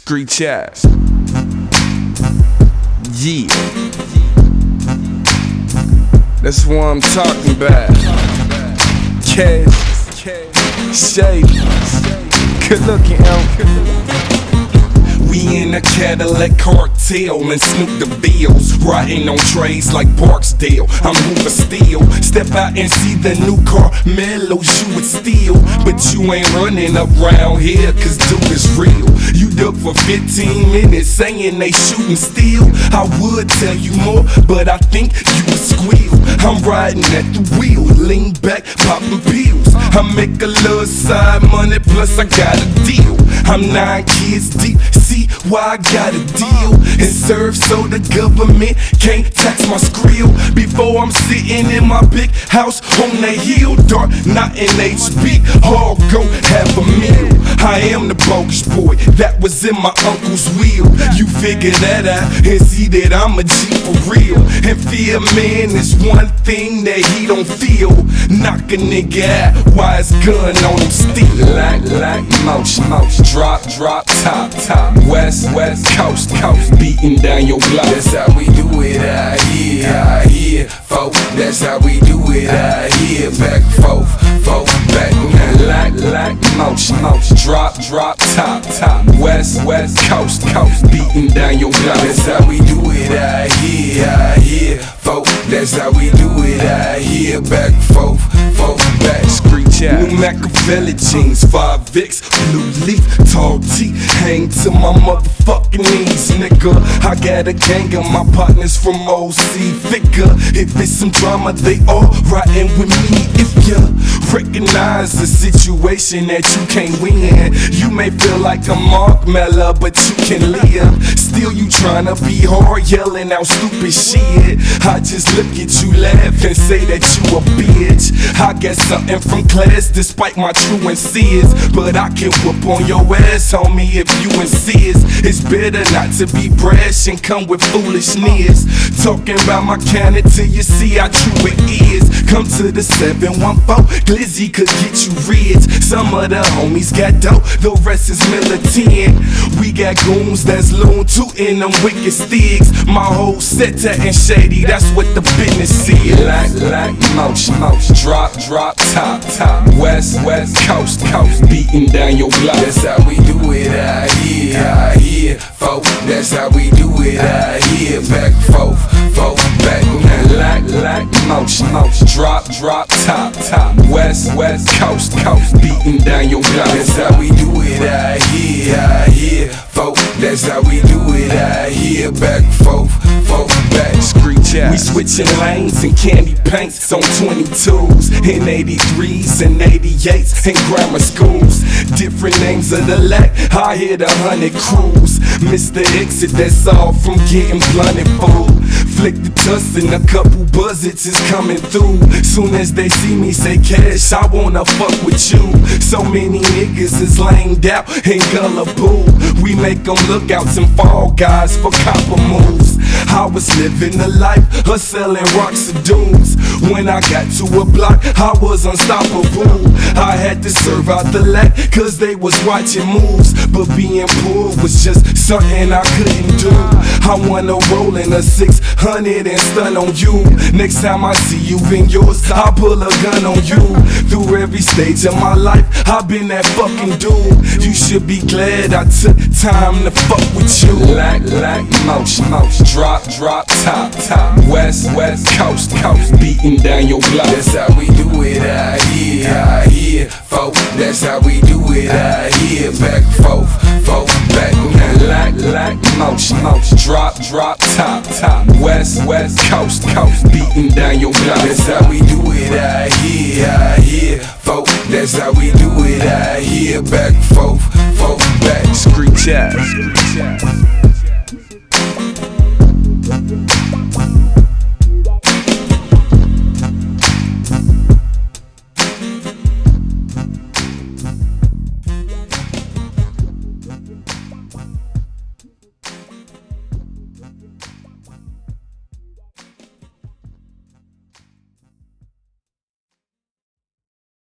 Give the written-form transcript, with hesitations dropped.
Screech ass. Yeah. That's what I'm talking about. Cash, shady, good looking, we in a Cadillac cartel and Snoop the Bills, riding on trays like Barksdale. I'm moving steel. Step out and see the new car Mellows you would steal, but you ain't running around here, cause dude is real. You duck for 15 minutes saying they shooting steel. I would tell you more, but I think you would squeal. I'm riding at the wheel, lean back, popping pills. I make a little side money, plus I got a deal. I'm 9 kids deep, see why I got a deal and serve so the government can't tax my skrill. Before I'm sitting in my big house on the hill, dark, not in HB, all go half a meal. I am the bogus boy that was in my uncle's wheel. You figure that out and see that I'm a G for real. And fear, man, is one thing that he don't feel. Knock a nigga out, wise gun on him steal. Like motion, drop, top, west, coast, beating down your block. That's how we do it out here, folk. That's how we do it out here, back, forth, back. Like motion, drop, top, west, coast, beating down your block. That's how we do it out here, folk. That's how we do it out here, back, forth, back. New Machiavelli jeans, 5X, blue leaf, tall T, hang to my motherfucking knees, nigga. I got a gang of my partners from OC figure. If it's some drama, they all riding with me. If you recognize the situation that you can't win, you may feel like a Mark Mellor, but you can live. Still you tryna be hard, yelling out stupid shit. I just look at you, laugh and say that you a bitch. I got something from class despite my truancies, but I can whoop on your ass, homie, if you insist. It's better not to be brash and come with foolishness. Talking about my counter till you see how true it is. Come to the 714, Glizzy could get you rich. Some of the homies got dope, the rest is militant. We got goons that's loon tootin' them wicked sticks. My whole set and shady, that's what the business is. Like motion, drop, top, west, coast, beating down your block. That's how we do it out here, folk. That's how we do it out here, back, forth, back. Like motion, drop, top, west, coast, beating down your block. That's how we do it out here, folk. That's how we do it out here, back, forth, back. We switching lanes and candy paints on 22s and 83s and 88s and grammar schools. Different names of the lack, I hit 100 crews. Mr. Exit, that's all from getting blunted, fool. Flick the dust and a couple buzzets is coming through. Soon as they see me say cash, I wanna fuck with you. So many niggas is lamed out and gullible. We make them lookouts and fall guys for copper moves. I was living the life of selling rocks and dudes. When I got to a block, I was unstoppable. I had to serve out the lack, cause they was watching moves. But being poor was just something I couldn't do. I wanna roll in a 600 and stun on you. Next time I see you in yours, I'll pull a gun on you. Through every stage of my life, I've been that fucking dude. You should be glad I took time to fuck with you. Like motion, drop, top, west, coast, beating down your block. That's how we do it out here, folk. That's how we do it out here, back, forth, back. Like motion, drop, top, west, coast, beating down your block. That's how we do it out here, folk. That's how we do it out here, back, forth, back. Screech ass.